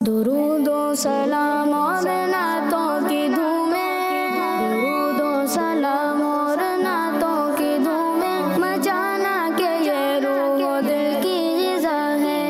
दुरूदो सलाम और नातों की धूमें, दुरूदो सलाम और नातों की धूमें, मचाना के ये रूह दिल की ग़िज़ा है।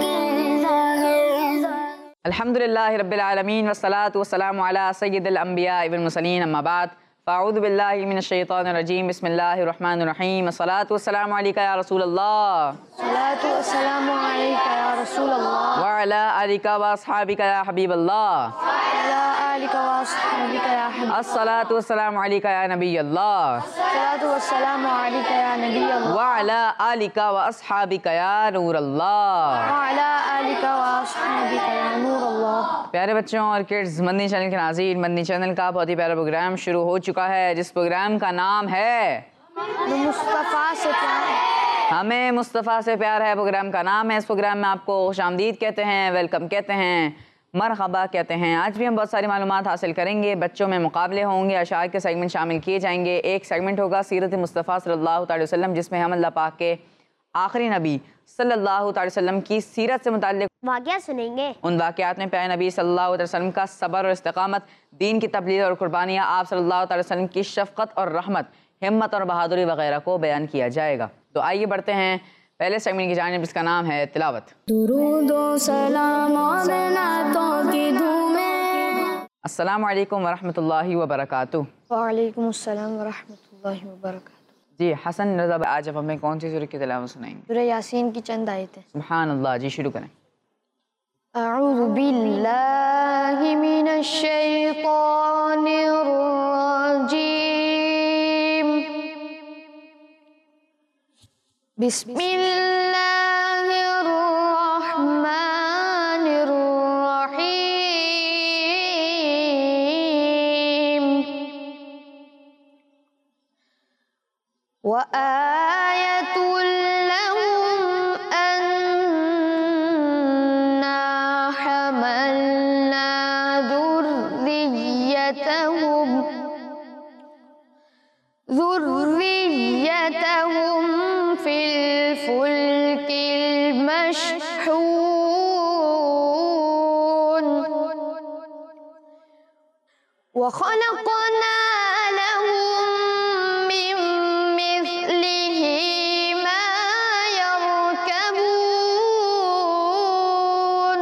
अल्हम्दुलिल्लाहि रब्बिल आलमीन वस्सलातु वस्सलामु अला सय्यिदिल अंबिया वल मुरसलीन अम्मा बाद फ़अऊज़ु बिल्लाहि मिनश शैतानिर रजीम बिस्मिल्लाहिर रहमानिर रहीम अस्सलातु वस्सलामु अलैका या रसूलल्लाह सलातु वस्सलामु अलैका या रसूलल्लाह व अला आलिका व अस्हाबिका या हबीबल्लाह अला आलिका व अस्हाबिका या हबीब। अस्सलातु वस्सलामु अलैका या नबियल्लाह सलातु वस्सलामु अलैका या नबी अल्लाह व अला आलिका व अस्हाबिका या नूरल्लाह। व अला आलिका व अस्हाबिका या नूर अल्लाह। प्यारे बच्चों और किड्स, मदनी चैनल के नाज़रीन, मदनी चैनल का बहुत ही प्यारा प्रोग्राम शुरू हो चुका है जिस प्रोग्राम का नाम है मुस्तफ़ा से प्यार। हमें मुस्तफ़ा से प्यार है। प्रोग्राम का नाम है। इस प्रोग्राम में आपको खुशामदीद कहते हैं, वेलकम कहते हैं, मरहबा कहते हैं। आज भी हम बहुत सारी मालूमात हासिल करेंगे। बच्चों में मुकाबले होंगे, अशार के सेगमेंट शामिल किए जाएंगे। एक सेगमेंट होगा सीरत मुस्तफ़ा सल्लल्लाहु अलैहि वसल्लम, जिसमें हम अल्लाह पाक के आखिरी नबी सल्लल्लाहु अलैहि वसल्लम की सीरत से मुताल्लिक़ वाक़या सुनेंगे। उन वाक़यात में प्यारे नबी सल्लल्लाहु अलैहि वसल्लम का सब्र और इस्तिक़ामत, दीन की तबलीग और कुर्बानियाँ, आप सल्लल्लाहु अलैहि वसल्लम की शफ़क़त और रहमत, हिम्मत और बहादुरी वगैरह को बयान किया जाएगा। तो आइए बढ़ते हैं पहले सेगमेंट की जानिब, जिसका नाम है तिलावत। दुरूदो सलाम और नातों की धूमें। अस्सलामु अलैकुम वरहमतुल्लाहि वबरकातुहू। वालेकुम अस्सलाम वरहमतुल्लाहि वबरकातुहू। जी हसन रज़ा, आज आप हमें कौन सी सूरह की तिलावत सुनाएंगे? सूरह यासीन की चंद आयतें। सुभान अल्लाह। जी शुरू करें। अऊज़ु बिल्लाहि मिनश शैतानिर रजीम। बिस्मिल्लाहिर रहमानिर रहीम। व आयतुल लहुम अन्ना हमलना ذُرِّيَّتَهُمْ फिल फुल्किल मशहून व खलक़ना लहुम मिन मिस्लिही मा यरकबून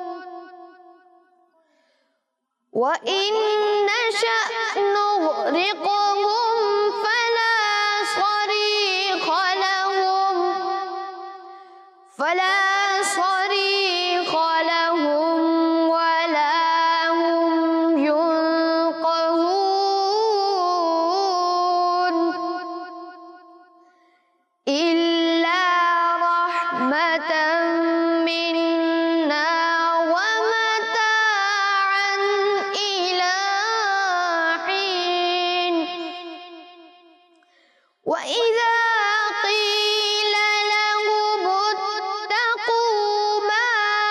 व इन नशअ नुग़रिक़हुम फला सरीख़ लहुम वला हुम युनक़ज़ून इल्ला रहमतन मिन्ना व मताअन इला हीन। व इज़ा क़ील लहुम इत्तक़ू मा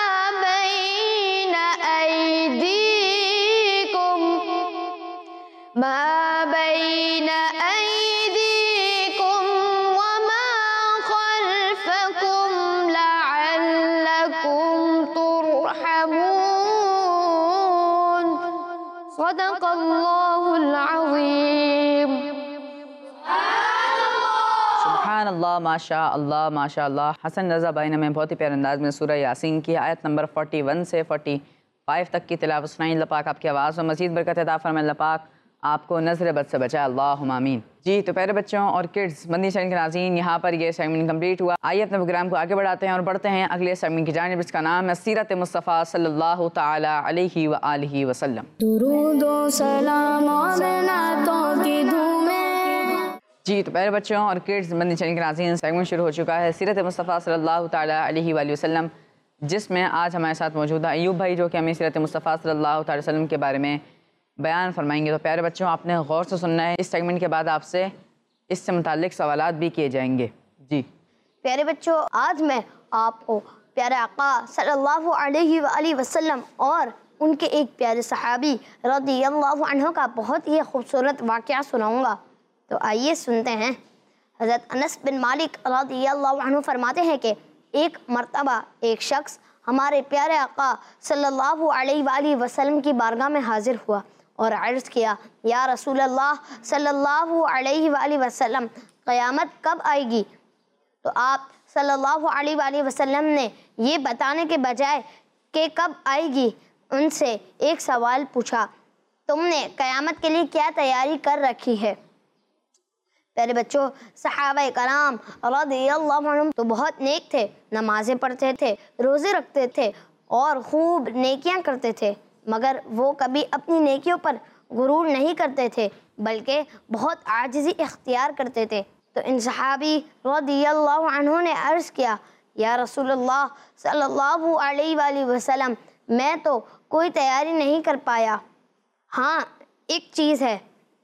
बैन अयदीकुम व मा ख़ल्फ़कुम लअल्लकुम तुरहमून। सदक़ल्लाहुल अज़ीम। सुभान अल्लाह, माशा अल्लाह, माशा अल्लाह। हसन रज़ा भाई ने हमें बहुत ही प्यारे अंदाज में सूरह यासीन की आयत नंबर 41 से 45 तक की तिलावत सुनाई। अल्लाह पाक आपकी आवाज़ में मज़ीद बरकत अता फरमाए। अल्लाह पाक आपको नज़र बद से बचाए, अल्लाहुम्मा आमीन। जी तो प्यारे बच्चों और किड्स, मदनी चैनल के नाज़रीन, यहाँ पर ये सेगमेंट कंप्लीट हुआ। आइए अपने प्रोग्राम को आगे बढ़ाते हैं और बढ़ते हैं अगले सेगमेंट की जानिब, जिसका नाम है सीरत मुस्तफ़ा सल्लल्लाहु तआला अलैहि व आलिहि वसल्लम। दुरूदो सलाम और नातों की धूमें। जी तो प्यारे बच्चों और किड्स, मदनी चैनल के नाज़रीन, सेगमेंट शुरू हो चुका है सीरत मुस्तफ़ा सल्लल्लाहु तआला अलैहि व वसल्लम, जिसमें आज हमारे साथ मौजूद है अयूब भाई, जो कि हमें सीरत मुस्तफ़ा सल्लल्लाहु अलैहि वसल्लम के बारे में बयान फरमाएंगे। तो प्यारे बच्चों, आपने गौर से सुनना है। इस सेगमेंट के बाद आपसे इससे मुताल्लिक़ सवालात भी किए जाएंगे। जी प्यारे बच्चों, आज मैं आपको प्यारे आका सल्लल्लाहु अलैहि वसल्लम और उनके एक प्यारे सहाबी रज़ियल्लाहु अन्हु का बहुत ही खूबसूरत वाक़या सुनाऊंगा। तो आइए सुनते हैं। हज़रत अनस बिन मालिक रज़ियल्लाहु अन्हु फरमाते हैं कि एक मर्तबा एक शख्स हमारे प्यारे आका सल्लल्लाहु अलैहि वसल्लम की बारगाह में हाजिर हुआ और अर्ज़ किया, या रसूल अल्लाह सल्लल्लाहु अलैहि वसल्लम, क़यामत कब आएगी? तो आप सल्लल्लाहु अलैहि वसल्लम ने ये बताने के बजाय कि कब आएगी, उनसे एक सवाल पूछा, तुमने क़यामत के लिए क्या तैयारी कर रखी है? प्यारे बच्चों, सहाबा कराम रज़ियल्लाहु अन्हुम तो बहुत नेक थे, नमाज़ें पढ़ते थे, रोज़े रखते थे और खूब नेकियां करते थे, मगर वो कभी अपनी नेकियों पर गुरूर नहीं करते थे, बल्कि बहुत आजिज़ी इख्तियार करते थे। तो इन सहाबी रज़ियल्लाहु अन्हु ने अर्ज़ किया, या रसूलल्लाह सल्लल्लाहु अलैहि वसल्लम, मैं तो कोई तैयारी नहीं कर पाया। हाँ, एक चीज़ है,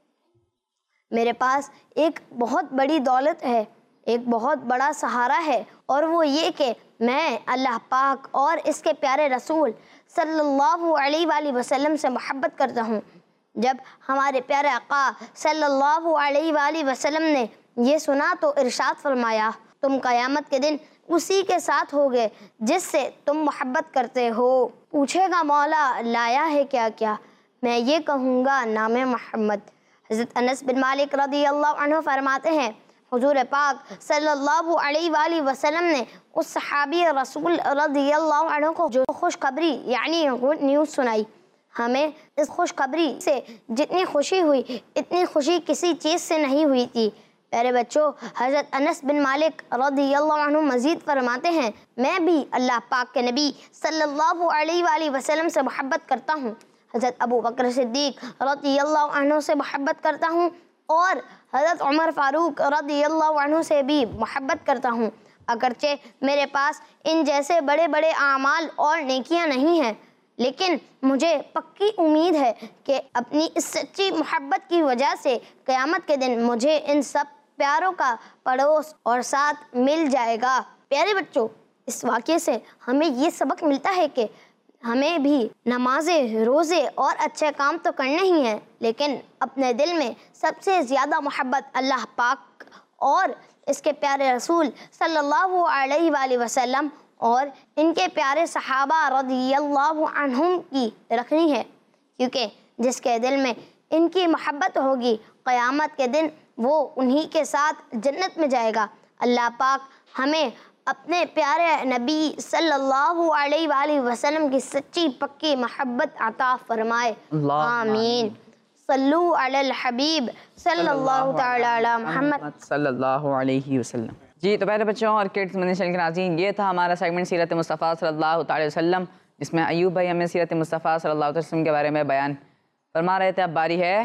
मेरे पास एक बहुत बड़ी दौलत है, एक बहुत बड़ा सहारा है, और वो ये कि मैं अल्लाह पाक और इसके प्यारे रसूल सल्लल्लाहु अलैहि वसल्लम से मोहब्बत करता हूँ। जब हमारे प्यारे आका सल्लल्लाहु अलैहि वसल्लम ने ये सुना तो इरशाद फरमाया, तुम क़यामत के दिन उसी के साथ होगे जिससे तुम मोहब्बत करते हो। पूछेगा मौला लाया है क्या क्या, मैं ये कहूँगा नाम मोहम्मद। हज़रत अनस बिन मालिक रज़ियल्लाहु अन्हु फरमाते हैं, हुजूर पाक सल्लल्लाहु अलैहि वसल्लम ने उस सहाबी रसूल रज़ियल्लाहु अन्हु को जो खुशखबरी यानी गुड न्यूज़ सुनाई, हमें इस खुशखबरी से जितनी खुशी हुई इतनी खुशी किसी चीज़ से नहीं हुई थी। प्यारे बच्चों, हज़रत अनस बिन मालिक रज़ियल्लाहु अन्हु मज़ीद फरमाते हैं, मैं भी अल्लाह पाक के नबी सल्लल्लाहु अलैहि वसल्लम से मोहब्बत करता हूँ, हज़रत अबू बकर सिद्दीक़ रज़ियल्लाहु अन्हु से मोहब्बत करता हूँ और हज़रत उमर फ़ारूक रज़ियल्लाहु अन्हु से भी मोहब्बत करता हूँ। अगरचे मेरे पास इन जैसे बड़े बड़े आमाल और नेकियां नहीं हैं, लेकिन मुझे पक्की उम्मीद है कि अपनी इस सच्ची मोहब्बत की वजह से क़यामत के दिन मुझे इन सब प्यारों का पड़ोस और साथ मिल जाएगा। प्यारे बच्चों, इस वाक़े से हमें ये सबक मिलता है कि हमें भी नमाज़ें, रोज़े और अच्छे काम तो करने ही हैं, लेकिन अपने दिल में सबसे ज़्यादा मोहब्बत अल्लाह पाक और इसके प्यारे रसूल सल्लल्लाहु अलैहि वसल्लम और इनके प्यारे सहाबा रज़ियल्लाहु अन्हुम की रखनी है, क्योंकि जिसके दिल में इनकी मोहब्बत होगी क़यामत के दिन वो उन्हीं के साथ जन्नत में जाएगा। अल्लाह पाक हमें अपने प्यारे नबी सल्लल्लाहु अलैहि वसल्लम की सच्ची पक्की मोहब्बत अता फरमाए, आमीन। सल्लु अलल हबीब सल्लल्लाहु तआला अला मुहम्मद सल्लल्लाहु अलैहि वसल्लम। जी, तो प्यारे बच्चों और किड्स मदनी चैनल के नाज़रीन, ये था हमारा सेगमेंट सीरत मुस्तफ़ा सल्लल्लाहु अलैहि वसल्लम, जिसमें अयूब भाई हमें सीरत मुस्तफ़ा सल्लल्लाहु अलैहि वसल्लम के बारे में बयान फरमा रहे थे। अब बारी है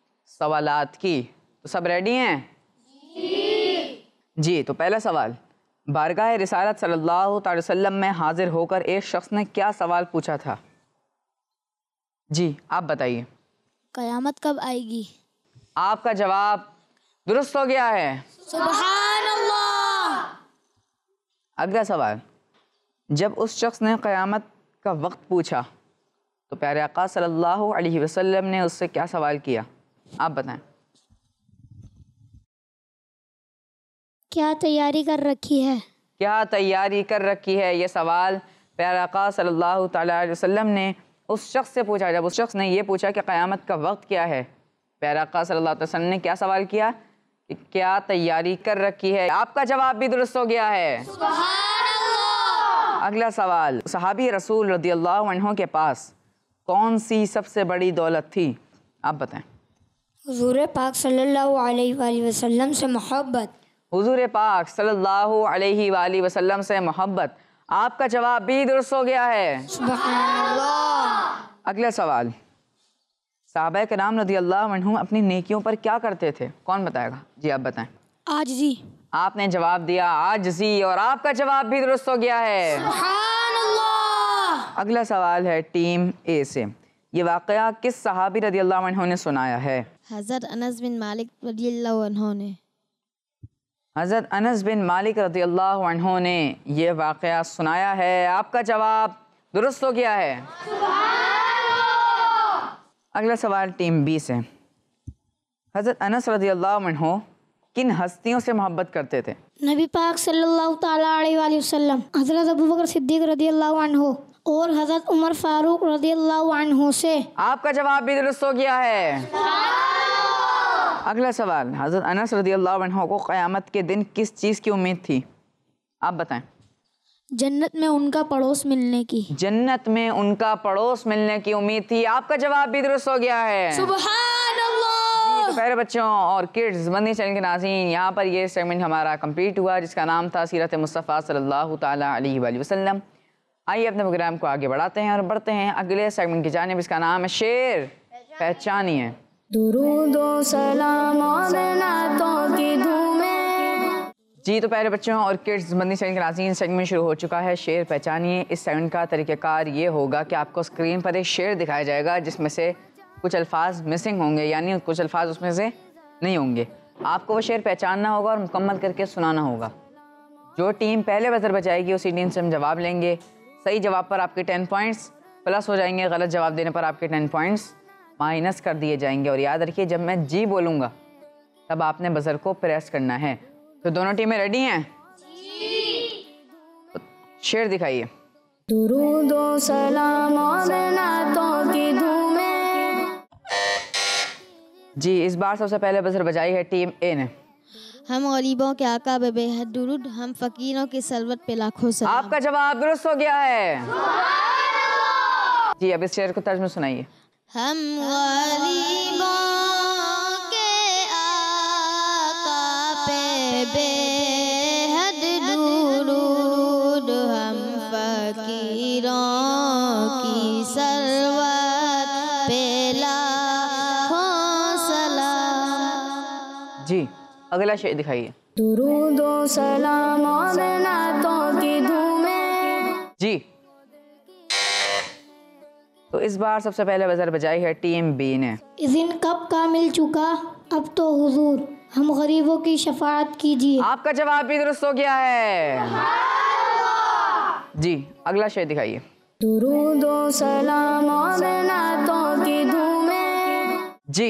सवालात की, तो सब रेडी हैं? जी, तो पहला सवाल, बारगाह रिसालत सल्लल्लाहु अलैहि वसल्लम में हाजिर होकर एक शख्स ने क्या सवाल पूछा था? जी, आप बताइए। क़यामत कब आएगी? आपका जवाब दुरुस्त हो गया है। सुभान अल्लाह। अगला सवाल, जब उस शख्स ने क़यामत का वक्त पूछा तो प्यारे आका सल्लल्लाहु अलैहि वसल्लम ने उससे क्या सवाल किया? आप बताएं। क्या तैयारी कर रखी है? क्या तैयारी कर रखी है, ये सवाल प्यारे आका सल्लल्लाहु अलैहि वसल्लम ने उस शख्स से पूछा। जब उस शख्स ने ये पूछा कि क़यामत का वक्त क्या है, प्यारे आका सल्लल्लाहु अलैहि वसल्लम ने क्या सवाल किया कि क्या तैयारी कर रखी है। आपका जवाब भी दुरुस्त हो गया है। सुभान अल्लाह। अगला सवाल, सहाबी रसूल रज़ियल्लाहु अन्हु के पास कौन सी सबसे बड़ी दौलत थी? आप बताएं। हुजूर पाक सल्लल्लाहु अलैहि वसल्लम से मोहब्बत। हुजूर पाक सल्लल्लाहु अलैहि वसल्लम से मोहब्बत। आपका जवाब भी दुरुस्त हो गया है। सुभान अल्लाह। अगला सवाल, सहाबा किराम रज़ियल्लाहु अन्हुम अपनी नेकियों पर क्या करते थे? कौन बताएगा? जी, आप बताएं। आजिज़ी। आपने जवाब दिया आजिज़ी, और आपका जवाब भी दुरुस्त हो गया है। सुभान अल्लाह। अगला सवाल है टीम ए से, ये वाक़या किस सहाबी रज़ियल्लाहु अन्हु ने सुनाया है? हज़रत अनस बिन मालिक रज़ियल्लाहु अन्हु ने। हज़रत अनस बिन मालिक रज़ियल्लाहु अन्हु ने ये वाक़या सुनाया है। आपका जवाब दुरुस्त हो गया है। अगला सवाल टीम बी से, हज़रत अनस रज़ियल्लाहु अन्हु किन हस्तियों से मोहब्बत करते थे? नबी पाक सल्लल्लाहु ताला अलैहि वसल्लम, हज़रत अबू बकर सिद्दीक़ रज़ियल्लाहु अन्हु और हज़रत उमर फारूक रज़ियल्लाहु अन्हु से। आपका जवाब भी दुरुस्त हो गया है। अगला सवाल, हज़रत अनस रज़ियल्लाहु अन्हु को क़यामत के दिन किस चीज़ की उम्मीद थी? आप बताएं। जन्नत में उनका पड़ोस मिलने की। जन्नत में उनका पड़ोस मिलने की उम्मीद थी। आपका जवाब भी दुरुस्त हो गया है। सुभान अल्लाह। तो प्यारे बच्चों और किड्स मदनी चैनल के नाज़रीन, यहाँ पर ये सेगमेंट हमारा कंप्लीट हुआ जिसका नाम था सीरत मुस्तफ़ा सल्लल्लाहु ताला अलैहि वसल्लम। आइए अपने प्रोग्राम को आगे बढ़ाते हैं और बढ़ते हैं अगले सेगमेंट की जानिब। इसका नाम है शेर पहचानिए। दुरूद व सलाम और नातों की धूमें। जी तो प्यारे बच्चों और किड्स मदनी चैनल के नाज़रीन, सेगमेंट शुरू हो चुका है शेर पहचानिए। इस सेगमेंट का तरीक़ाकार ये होगा कि आपको स्क्रीन पर एक शेर दिखाया जाएगा जिसमें से कुछ अल्फाज मिसिंग होंगे, यानी कुछ अल्फाज उसमें से नहीं होंगे। आपको वो शेर पहचानना होगा और मुकम्मल करके सुनाना होगा। जो टीम पहले बजर बजाएगी उसी टीम से हम जवाब लेंगे। सही जवाब पर आपके 10 पॉइंट्स प्लस हो जाएंगे, गलत जवाब देने पर आपके 10 पॉइंट्स माइनस कर दिए जाएंगे। और याद रखिए, जब मैं जी बोलूँगा तब आपने बजर को प्रेस करना है। तो दोनों टीमें रेडी हैं? तो शेर दिखाइए। दुरूद व सलाम और नातों की धूमें। जी इस बार सबसे पहले बजर बजाई है टीम ए ने। हम गरीबों के आका पे बेहद दुरूद, हम फकीरों की सरवत पे लाखों सलाम। आपका जवाब दुरुस्त हो गया है। जी अब इस शेर को तर्ज में सुनाइए। हम गरीबों के आका पे बेहद दुरूद, हम फकीरों की सरवत पे लाखों सलाम। जी अगला शेर दिखाइए। दुरूद व सलाम और नातों की धूमें। जी तो इस बार सबसे पहले बजर बजाई है टीम बी ने। इस दिन कब का मिल चुका, अब तो हुजूर, हम गरीबों की शफाअत कीजिए। आपका जवाब भी दुरुस्त हो गया है। जी अगला शेर दिखाइए। दुरूद व सलाम और नातों की धूमें। जी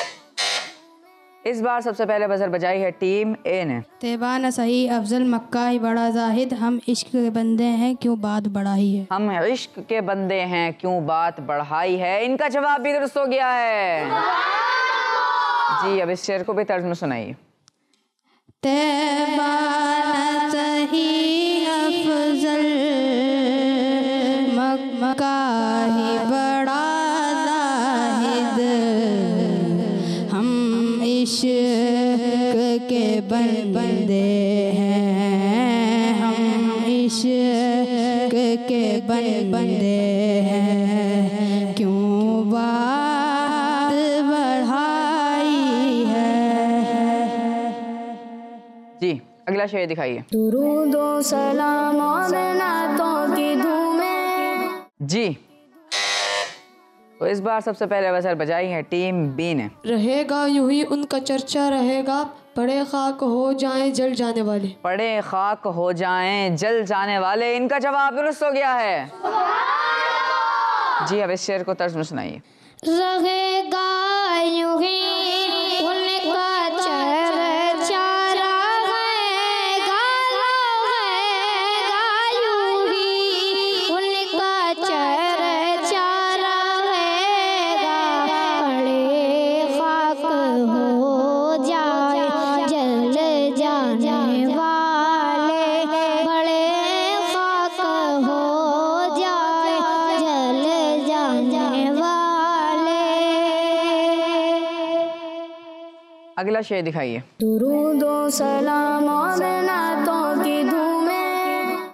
इस बार सबसे पहले बजर बजाई है टीम ए ने। तैबा न सही अफजल मक्का ही बड़ा जाहिद, हम इश्क के बंदे हैं क्यों बात बढ़ाई है। हम इश्क के बंदे हैं क्यों बात बढ़ाई है। इनका जवाब भी दुरुस्त हो गया है। जी अब इस शेर को भी तर्ज में सुनाइए। तैबा न सही अफजल मक्का ही बड़ा जाहिद, हम इश्क के बंदे हैं, हम इश्क के बंदे हैं क्यों बात बढ़ाई है। जी अगला शेर दिखाइए। दुरूद व सलाम और नातों की धूमें। जी तो इस बार सबसे पहले बजर बजाई है टीम बी ने। रहेगा यूं ही उनका चर्चा रहेगा, पड़े खाक हो जाएं जल जाने वाले। पड़े खाक हो जाएं जल जाने वाले। इनका जवाब दुरुस्त हो गया है। जी अब इस शेर को तर्ज में सुनाइए। रहेगा यूं ही उनका चर्चा रहेगा, रहेगा यूं ही उनका चर्चा रहेगा, पड़े खाक हो जाए जल जाने वाले, बड़े खाक हो जाए जल जाने वाले। अगला शेर दिखाइए। दुरूद व सलाम और नातों की धूमें।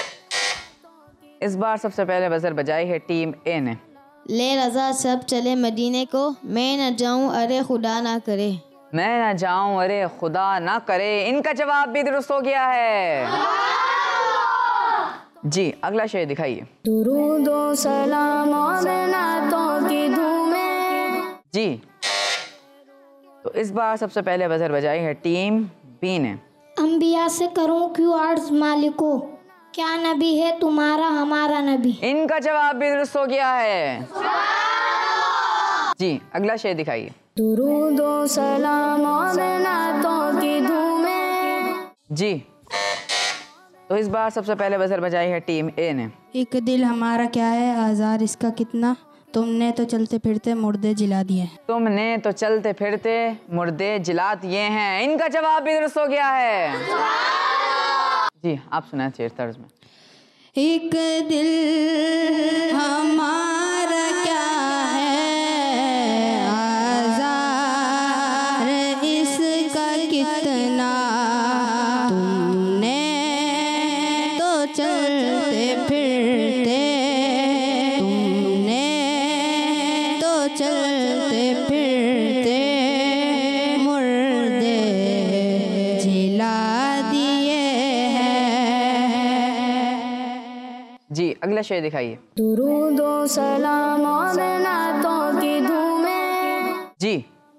इस बार सबसे पहले बजर बजाई है टीम ए ने। ले रजा सब चले मदीने को, मैं न जाऊं अरे खुदा ना करे। मैं ना जाऊं अरे खुदा ना करे। इनका जवाब भी दुरुस्त हो गया है। जी अगला शेर दिखाइए। दुरूद व सलाम और नातों की धूमें। जी तो इस बार सबसे पहले बजर बजाई है टीम बी ने। अंबिया से करूं क्यों अर्ज मालिको, क्या नबी है तुम्हारा हमारा नबी। इनका जवाब भी दुरुस्त हो गया है। जी अगला शेर दिखाइए। दुरूदो सलाम और नातों की धूमें। जी, तो इस बार सबसे पहले बजर बजाई है टीम ए ने। एक दिल हमारा क्या है आज़ार इसका कितना, तुमने तो चलते फिरते मुर्दे जिला दिए। तुमने तो चलते फिरते मुर्दे जिला दिए हैं। इनका जवाब भी दुरुस्त हो गया है। जी, आप सुनाए शेर तर्ज में। एक दिल हमारा क्या है आज़ार इसका कितना, तुमने तो चलते फिरते, तुमने तो चलते फिरते मुर्दे जिला दिए हैं। जी, अगला शेर दिखाइए। दुरूदो सलाम और नातों की धूमें। जी,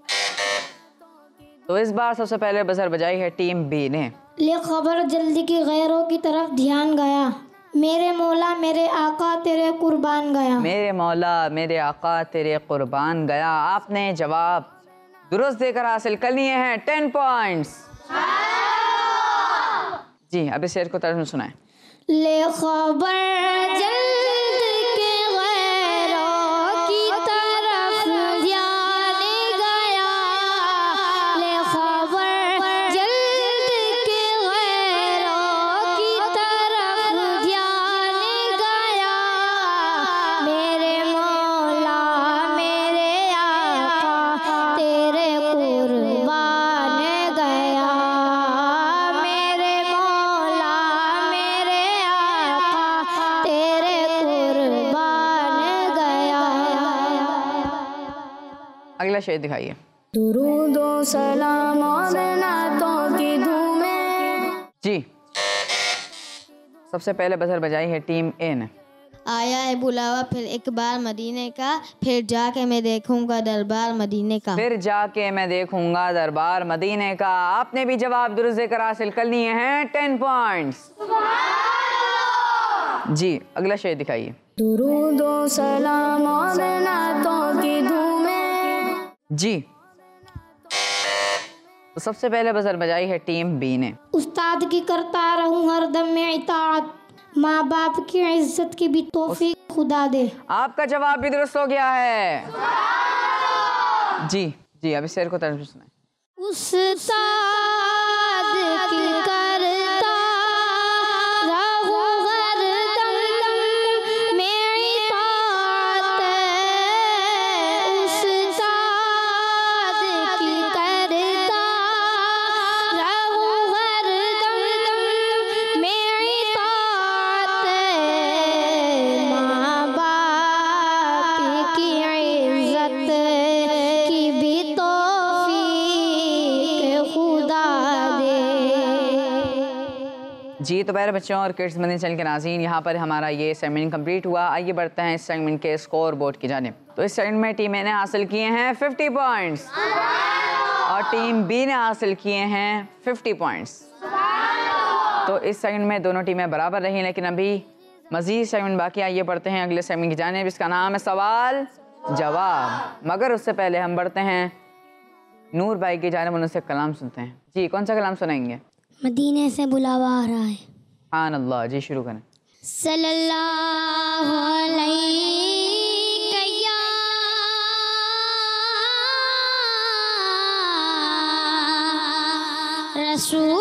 तो इस बार सबसे पहले बजर बजाई है टीम बी ने। ले खबर जल्दी की गैरों की तरफ ध्यान गया, मेरे मौला मेरे आका तेरे कुर्बान गया। मेरे मौला मेरे आका तेरे कुर्बान गया। आपने जवाब दुरुस्त देकर हासिल कर लिए हैं 10 पॉइंट्स। जी, अब इस शेर को तर्ज में सुनाएं। ले खबर जल्द के गैरों की तरफ ध्यान गया, ले खबर जल्द के गैरों की तरफ ध्यान गया, मेरे मौला मेरे आका तेरे कुर्बान गया, मेरे मौला मेरे आका तेरे कुर्बान गया। अगला शेर दिखाइए। दुरूदो सलाम और नातों की धूमें। जी, सबसे पहले बजर बजाई है टीम ए ने। आया है बुलावा फिर एक बार मदीने का, फिर जाके मैं देखूंगा दरबार मदीने का। फिर जाके मैं देखूंगा दरबार मदीने का। आपने भी जवाब दुरुस्त देकर हासिल कर लिए हैं 10 पॉइंट्स। जी, अगला शेर दिखाइए। दुरूदो सलाम और नातों की धूमें। जी, तो सबसे पहले बजर बजाई है टीम बी ने। उस्ताद की करता रहूं हरदम में इताअत, माँ बाप की इज्जत की भी तौफीक खुदा दे। आपका जवाब भी दुरुस्त हो गया है। जी जी, अभी शेर को तर्जुमा सुनाएं। उस्ताद की करता रहूं हरदम में इताअत, उस्ताद की करता रहूं हरदम में इताअत, माँ बाप की इज्जत की भी तौफीक खुदा दे। जी, तो प्यारे बच्चों और किड्स मदनी चैनल के नाज़रीन, यहाँ पर हमारा ये सेगमेंट कंप्लीट हुआ। आइए बढ़ते हैं इस सेगमेंट के स्कोर बोर्ड की जानिब। तो इस सेगमेंट में टीम ए ने हासिल किए हैं 50 पॉइंट्स और टीम बी ने हासिल किए हैं 50 पॉइंट्स। तो इस सेगमेंट में दोनों टीमें बराबर रही, लेकिन अभी मज़ीद सेगमेंट बाकी। आइए बढ़ते हैं अगले सेगमेंट की जानिब, इसका नाम है सवाल जवाब। मगर उससे पहले हम बढ़ते हैं नूर भाई की जानिब, उनसे कलाम सुनते हैं। जी, कौन सा कलाम सुनाएंगे? मदीने से बुलावा आ रहा है। हाँ अल्लाह। जी, शुरू करें। सल्लल्लाहु अलैहि या रसूल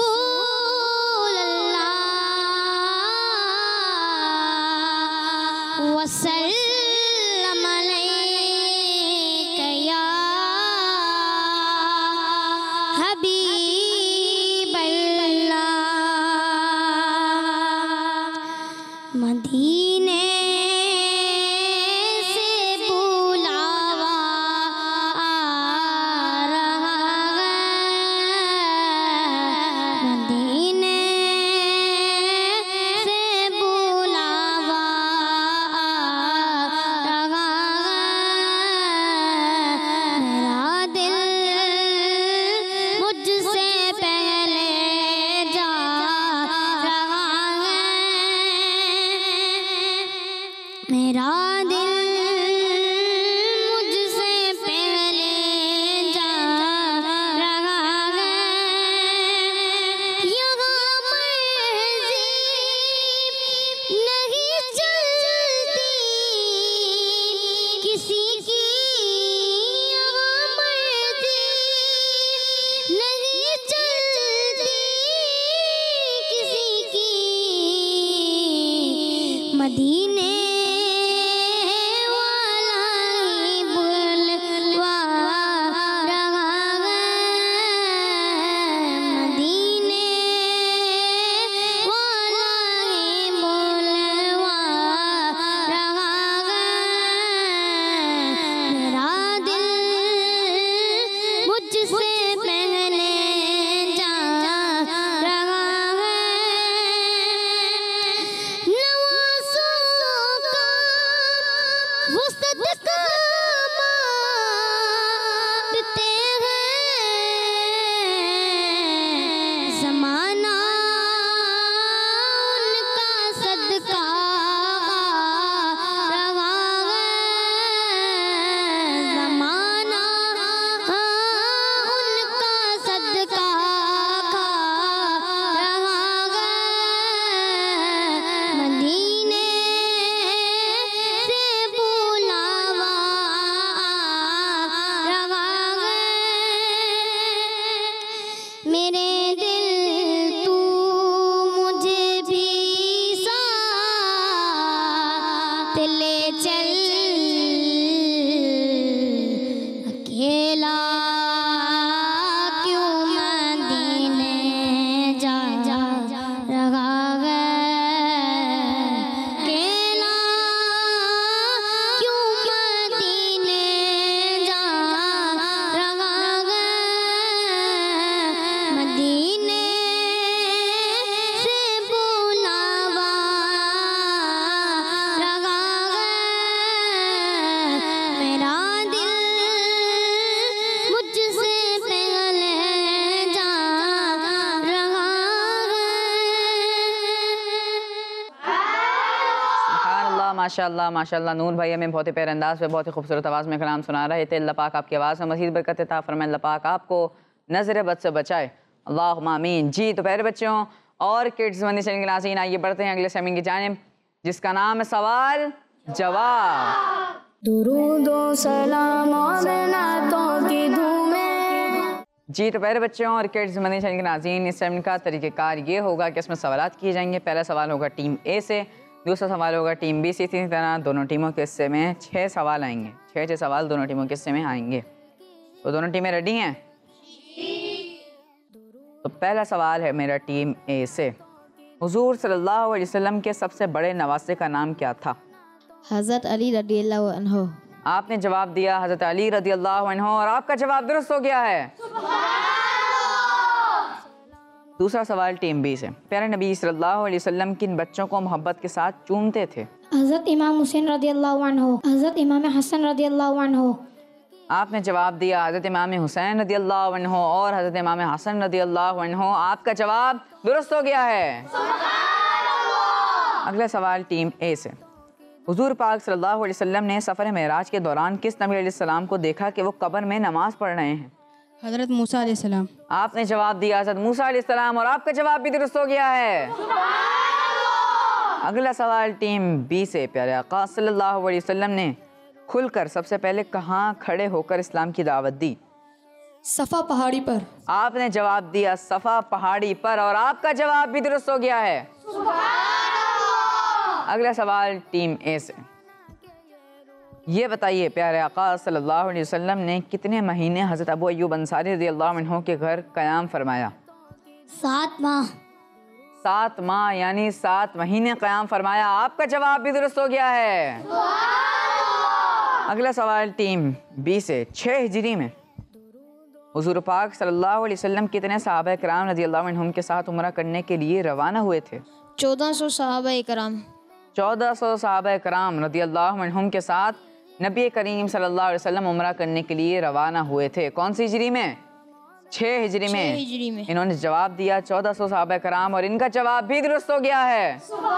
अल्लाह वसल्लम अलैका या हबीब अल्लाह। मदीने से बुलावा आ रहा है, सदका मांगते हैं, ज़माना उनका सदका रहा है, ज़माना उनका सदका खा रहा है। मदीने से बुलावा रहा है, मेरे दिल तू मुझे भी साथ ले चल, अकेला क्यों मदीने जा रहा है, अकेला क्यों मदीने जा रहा है। मदीने से बुलावा रहा है, मेरा दिल मुझसे पहले जा रहा है। सुभानअल्लाह, माशाअल्लाह माशाअल्लाह। नूर भाई हमें बहुत ही प्यारे अंदाज में बहुत ही खूबसूरत आवाज़ में कलाम सुना रहे थे। अल्लाह पाक आपकी आवाज़ में मज़ीद बरकत अता फरमाए, अल्लाह पाक आपको नज़र बद से बचाए, अल्लाहुम्मा आमीन। जी तो प्यारे बच्चों और किड्स मंदी चैनल के नाज़रीन, आइए बढ़ते हैं अगले सेगमेंट की जानिब जिसका नाम है सवाल जवाब। दुरूदो सलाम और नातों की धूमें। जी तो प्यारे बच्चों और किड्स मंदी चैनल के नाज़रीन, इस सेगमेंट का तरीक़ेकार ये होगा कि इसमें सवालात किए जाएंगे। पहला सवाल होगा टीम ए से, दूसरा सवाल होगा टीम बी से। इसी तरह दोनों टीमों के हिस्से में 6 सवाल आएंगे, 6 सवाल दोनों टीमों के हिस्से में आएंगे। तो दोनों टीमें रेडी हैं? तो पहला सवाल है मेरा टीम ए से। हुजूर सल्लल्लाहु अलैहि वसल्लम के सबसे बड़े नवासे का नाम क्या था? हज़रत अली रदियल्लाहु अन्हु। आपने जवाब दिया हज़रत अली रदियल्लाहु अन्हु और आपका जवाब दुरुस्त हो गया है। दूसरा सवाल टीम बी से। प्यारे नबी सल्लल्लाहु अलैहि वसल्लम किन बच्चों को मोहब्बत के साथ चूमते थे? हज़रत इमाम हुसैन रदियल्लाहु अन्हु, हज़रत इमाम हसन रदियल्लाहु अन्हु। आपने जवाब दिया हज़रत इमाम हुसैन रदियल्लाहु अन्हु और हज़रत इमाम हसन रदियल्लाहु अन्हु। आपका जवाब दुरुस्त हो गया है। अगला सवाल टीम ए से। हुजूर पाक सल्लल्लाहु अलैहि वसल्लम ने सफ़र मेराज के दौरान किस नबी अलैहिस्सलाम को देखा कि वो कब्र में नमाज पढ़ रहे हैं? हज़रत मूसा अलैहिस्सलाम। आपने जवाब दिया हज़रत मूसा अलैहिस्सलाम और आपका जवाब भी दुरुस्त हो गया है। अगला सवाल टीम बी से। प्यारे आका सल्लल्लाहु अलैहि वसल्लम ने खुलकर सबसे पहले कहाँ खड़े होकर इस्लाम की दावत दी? सफ़ा पहाड़ी पर। आपने जवाब दिया सफ़ा पहाड़ी पर और आपका जवाब भी दुरुस्त हो गया है। अगला सवाल टीम ए से। ये बताइए प्यारे आका सल्लल्लाहु अलैहि वसल्लम ने कितने महीने हज़रत अबू अय्यूब अंसारी रज़ियल्लाहु अन्हु के घर क़याम फरमाया? 7 माह। 7 माह यानी 7 महीने क़याम फरमाया। आपका जवाब भी दुरुस्त हो गया है। अगला सवाल टीम बी से। 6 हिजरी में हुजूर पाक सल्लल्लाहु अलैहि वसल्लम कितने सहाबा किराम रज़ियल्लाहु अन्हुम के साथ उम्रा करने के लिए रवाना हुए थे? 1400 सहाबा इकराम। 1400 सहाबा किराम रज़ियल्लाहु अन्हुम के साथ नबी करीम सल्लल्लाहु अलैहि वसल्लम उम्रा करने के लिए रवाना हुए थे। कौन सी हिजरी में? 6 हिजरी में। इन्होंने जवाब दिया 1400 सहाबा किराम और इनका जवाब भी दुरुस्त हो गया है।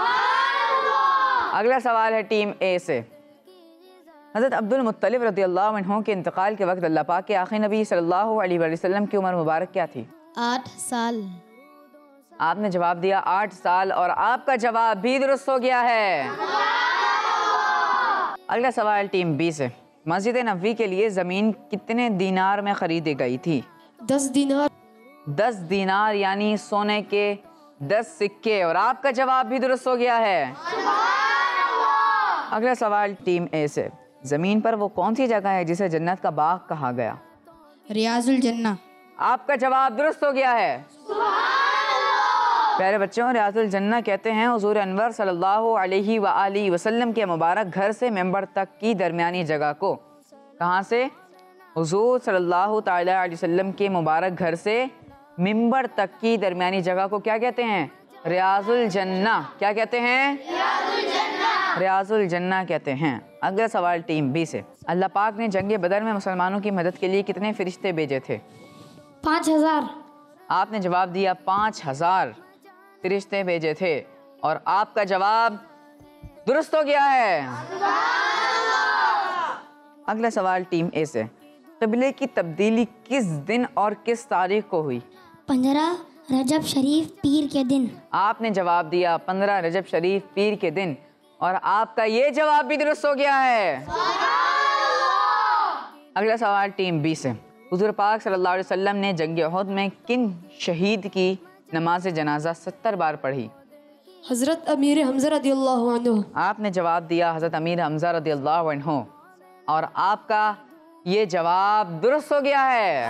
अगला सवाल है टीम ए से। हज़रत अब्दुल मुत्तलिब रज़ियल्लाहु अन्हु के इंतकाल के वक्त अल्लाह पाक के आखिरी नबी सल्लल्लाहु अलैहि वसल्लम की उम्र मुबारक क्या थी? 8 साल। आपने जवाब दिया 8 साल और आपका जवाब भी दुरुस्त हो गया है। अगला सवाल टीम बी से। मस्जिद नबवी के लिए ज़मीन कितने दीनार में ख़रीदी गई थी? 10 दीनार। 10 दीनार यानी सोने के 10 सिक्के और आपका जवाब भी दुरुस्त हो गया है। अगला सवाल टीम ए से। ज़मीन पर वो कौन सी जगह है जिसे जन्नत का बाग कहा गया? रियाजुल जन्ना। आपका जवाब दुरुस्त हो गया है। प्यारे बच्चों, रियाजुल जन्ना कहते हैं हुजूर अनवर सल्लल्लाहु अलैहि वआलिहि वसल्लम के मुबारक घर से मेंबर तक की दरमियानी जगह को। कहाँ से? हुजूर सल्लल्लाहु ताला अलैहि वसल्लम के मुबारक घर से मिंबर तक की दरमियानी जगह को क्या कहते हैं? रियाजुल जन्ना। क्या कहते हैं? रियाजुल जन्ना कहते हैं। अगला सवाल टीम बी से। अल्लाह पाक ने जंग बदर में मुसलमानों की मदद के लिए कितने फरिश्ते भेजे थे? 5000। आपने जवाब दिया 5000 फरिश्ते भेजे थे और आपका जवाब दुरुस्त हो गया है। अगला सवाल टीम ए से। क़िबले की तब्दीली किस दिन और किस तारीख को हुई? 15 रजब शरीफ पीर के दिन। आपने जवाब दिया 15 रजब शरीफ पीर के दिन और आपका ये जवाब भी दुरुस्त हो गया है। अगला सवाल टीम बी से। हुज़ूर पाक सल्लल्लाहु अलैहि वसल्लम ने जंग उहद में किन शहीद की नमाज जनाजा 70 बार पढ़ी? हज़रत अमीर हमज़ा रज़ियल्लाहु अन्हु। आपने जवाब दिया हज़रत अमीर हमज़ा रज़ियल्लाहु अन्हु और आपका ये जवाब दुरुस्त हो गया है।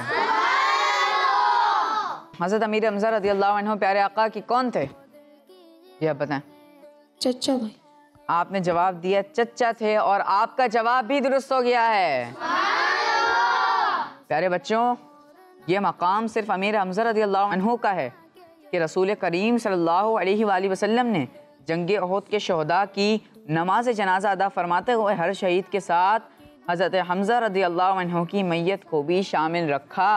हज़रत अमीर हमज़ा रज़ियल्लाहु अन्हु प्यारे आका की कौन थे? ये आप बताएं। चचा भाई। आपने जवाब दिया चचा थे और आपका जवाब भी दुरुस्त हो गया है। प्यारे बच्चों, ये मकाम सिर्फ अमीर हमज़ा रज़ियल्लाहु अन्हु का है कि रसूल करीम सल्लल्लाहु अलैहि वसल्लम ने जंग उहद के शहदा की नमाज जनाजा अदा फरमाते हुए हर शहीद के साथ हज़रत हमज़ा रज़ियल्लाहु अन्हु की मैयत को भी शामिल रखा।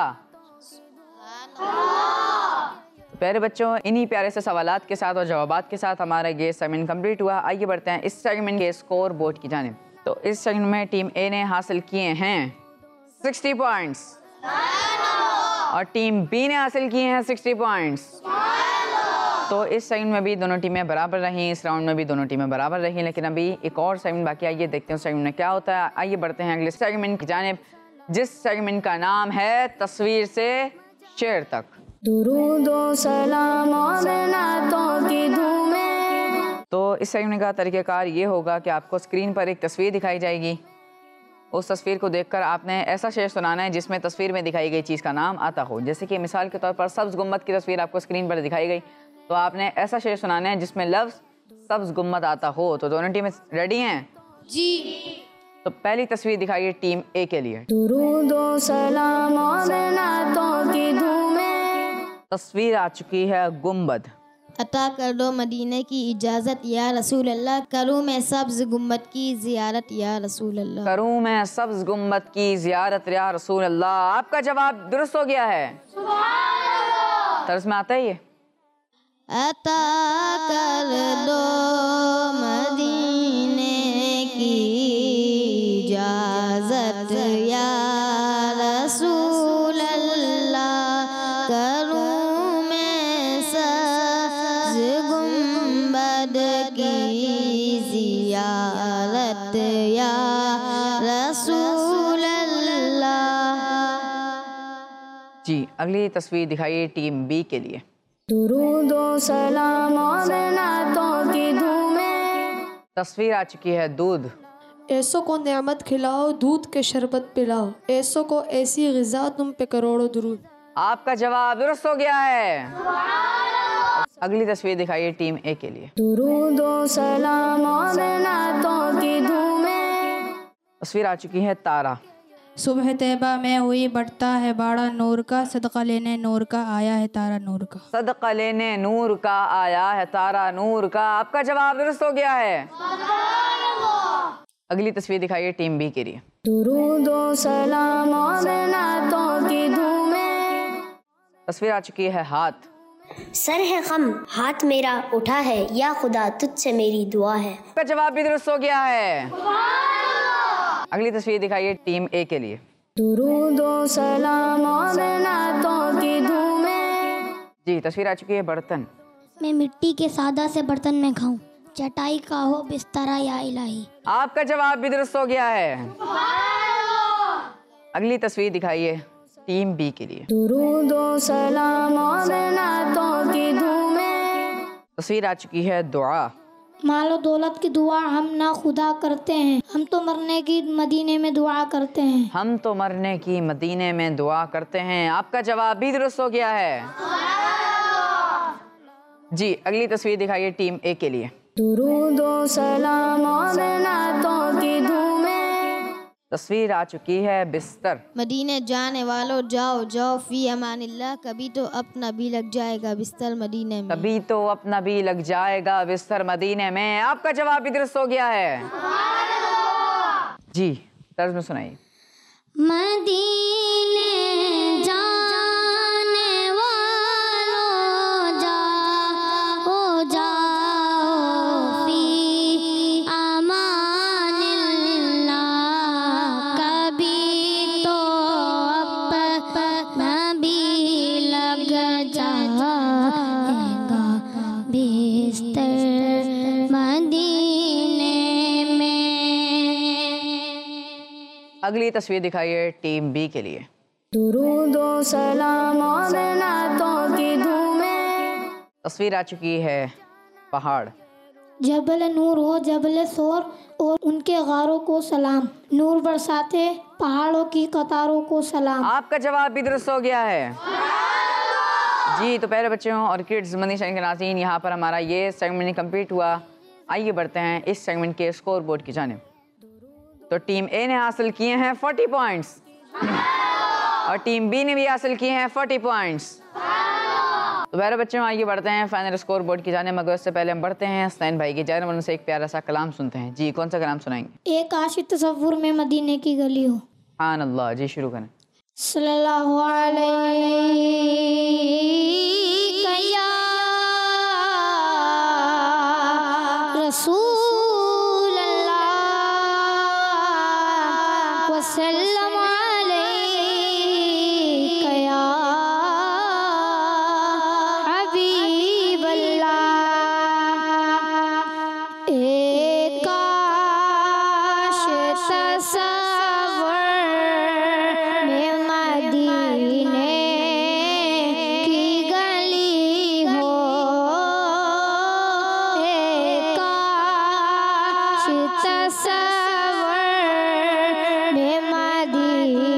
प्यारे बच्चों, इन्हीं प्यारे से सवालात के साथ और जवाबात के साथ हमारा ये सेगमेंट कंप्लीट हुआ। आइए बढ़ते हैं इस सेगमेंट के स्कोर बोर्ड की जानिब। तो इस सेगमेंट में टीम ए ने हासिल किए हैं 60 पॉइंट्स और टीम बी ने हासिल किए हैं 60 पॉइंट्स। तो इस सेगमेंट में भी दोनों टीमें बराबर रहीं, इस राउंड में भी दोनों टीमें बराबर रहीं, लेकिन अभी एक और सेगमेंट बाकी। आइए देखते हैं उस सेगमेंट में क्या होता है। आइए बढ़ते हैं अगले सेगमेंट की जानिब, जिस सेगमेंट का नाम है तस्वीर से शेर तक। दुरूद व सलाम और नातों की धूमें। तो इस सेगमेंट का तरीक़ाकार ये होगा कि आपको स्क्रीन पर एक तस्वीर दिखाई जाएगी। उस तस्वीर को देखकर आपने ऐसा शेर सुनाना है जिसमें तस्वीर में दिखाई गई चीज़ का नाम आता हो। जैसे कि मिसाल के तौर पर सब्ज़ गुम्बद की तस्वीर आपको स्क्रीन पर दिखाई गई, तो आपने ऐसा शेर सुनाना है जिसमें लफ्ज़ सब्ज़ गुम्बद आता हो। तो दोनों टीमें रेडी हैं? जी। तो पहली तस्वीर दिखाइए टीम ए के लिए। दुरूद व सलाम और नातों की धूमें। तस्वीर आ चुकी है गुम्बद। अता कर दो मदीने की इजाज़त या रसूल अल्लाह, करूँ मैं सब्ज़ गुम्बद की ज़ियारत या रसूल अल्लाह। करूँ मैं सब्ज़ गुम्बद की ज़ियारत या रसूल अल्लाह। आपका जवाब दुरुस्त हो गया है। तर्ज में आता है ये। अता कर दो मदीने की इजाज़त या रसूल अल्लाह, करूँ मैं सब्ज़ गुम्बद की ज़ियारत या रसूल अल्लाह। जी, अगली तस्वीर दिखाइए टीम बी के लिए। दुरूद व सलाम और नातों की धूमें। तस्वीर आ चुकी है दूध। ऐसों को नेमत खिलाओ, दूध के शरबत पिलाओ, ऐसों को ऐसी ग़िज़ा तुम पे करोड़ों दुरूद। आपका जवाब दुरुस्त हो गया है। अगली तस्वीर दिखाइए टीम ए के लिए। दुरूद व सलाम और नातों की धूमें। तस्वीर आ चुकी है तारा। सुबह तैबा में हुई बढ़ता है बाड़ा नूर का, सदका लेने नूर का आया है तारा नूर का। सदका लेने नूर का आया है तारा नूर का। आपका जवाब दुरुस्त हो गया है। अगली तस्वीर दिखाइए टीम बी के लिए। दुरूद व सलाम और नातों की धूमें। तस्वीर आ चुकी है हाथ। सर है गम हाथ मेरा उठा है, या खुदा तुझसे मेरी दुआ है। आपका जवाब भी दुरुस्त हो गया है। अगली तस्वीर दिखाइए टीम ए के लिए। दुरूद व सलाम और नातों की धूमें। जी, तस्वीर आ चुकी है बर्तन। मैं मिट्टी के सादा से बर्तन में खाऊं, चटाई का हो बिस्तरा या इलाही। आपका जवाब भी दुरुस्त हो गया है। अगली तस्वीर दिखाइए टीम बी के लिए। दुरूद व सलाम और नातों की धूमें। तस्वीर आ चुकी है दुआ। मालो दौलत की दुआ हम ना खुदा करते हैं, हम तो मरने की मदीने में दुआ करते हैं। हम तो मरने की मदीने में दुआ करते हैं। आपका जवाब भी दुरुस्त हो गया है। जी, अगली तस्वीर दिखाइए टीम ए के लिए। दुरूद व सलाम और नातों की धूमें। तस्वीर आ चुकी है बिस्तर। मदीने जाने वालों जाओ जाओ फी अमानिल्लाह, कभी तो अपना भी लग जाएगा बिस्तर मदीने में। कभी तो अपना भी लग जाएगा बिस्तर मदीने में। आपका जवाब भी दुरुस्त हो गया है। जी तर्ज में सुनाइए। मदीने जाने वालों जाओ जाओ फी अमानिल्लाह, कभी तो अपना भी लग जाएगा बिस्तर मदीने में। अगली तस्वीर दिखाइए टीम बी के लिए। दुरूदो सलाम और नातों की धूमें। तस्वीर आ चुकी है पहाड़। जबल नूर हो जबल सोर और उनके गारों को सलाम, नूर बरसाते पहाड़ों की कतारों को सलाम। आपका जवाब भी दुरुस्त हो गया है जी। तो प्यारे बच्चों और किड्स मनीष के नाज़रीन, यहाँ पर हमारा ये सेगमेंट कंप्लीट हुआ। आइए बढ़ते हैं इस सेगमेंट के स्कोर बोर्ड की जानिब। तो टीम ए ने हासिल किए हैं 40 पॉइंट्स और टीम बी ने भी हासिल किए हैं 40 पॉइंट्स। तो प्यारे बच्चों आइए बढ़ते हैं फाइनल स्कोर बोर्ड की जानिब। मगर उससे पहले हम बढ़ते हैं हसनैन भाई की जानिब, उनसे एक प्यारा सा कलाम सुनते हैं। जी कौन सा कलाम सुनाएंगे? एक आशिक तसव्वुर में मदीने की गली हो। सुभान अल्लाह। जी शुरू करें। सल्लल्लाहु अलैहि या रसूल अल्लाह वसल्लम अलैका या हबीब अल्लाह। एक आशिक तसव्वुर में मदीने की गली हो, एक आशिक तसव्वुर में मदीने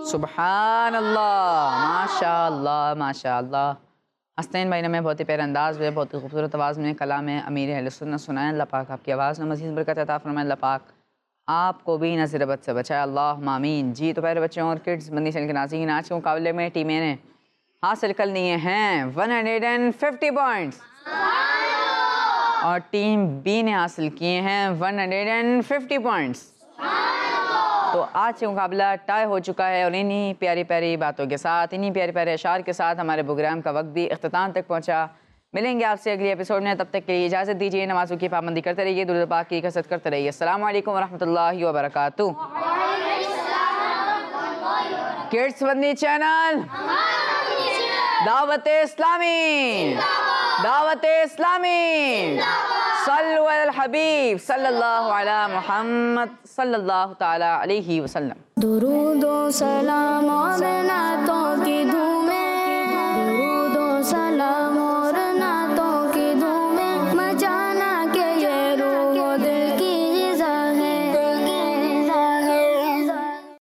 सुबहान अल्लाह, माशाअल्लाह माशाअल्लाह। हसनैन भाई ने मैं बहुत ही प्यारे अंदाज में, बहुत ही खूबसूरत आवाज़ में कलाम अमीर अहले सुन्नत सुनाया। अल्लाह पाक आपकी आवाज़ में मज़ीद बरकत अता फरमाए। अल्लाह पाक आपको भी नज़र बद से बचाए, अल्लाहुम्मा आमीन। जी तो प्यारे बच्चों और किड्स बंदी चैनल के नाज़रीन, आज के मुकाबले में टीमें ने हासिल कर लिए हैं 150 पॉइंट्स और टीम बी ने हासिल किए हैं 150 पॉइंट्स। तो आज से मुकाबला टाई हो चुका है और इन्हीं प्यारी प्यारी बातों के साथ, इन्हीं प्यारे प्यारे अशार के साथ हमारे प्रोग्राम का वक्त भी इख्तिताम तक पहुंचा। मिलेंगे आपसे अगले एपिसोड में, तब तक के लिए इजाज़त दीजिए। नमाज़ों की पाबंदी करते रहिए, दुरूद पाक की कसरत करते रहिए। अस्सलामु अलैकुम वरहमतुल्लाहि वबरकातुहू। किड्स बंदी चैनल, दावत इस्लामी, दावत इस्लामी, सल्लु अलल हबीब सल्लल्लाहु अला मुहम्मद सल्लल्लाहु ताला अलैहि वसल्लम। दुरूद व सलाम और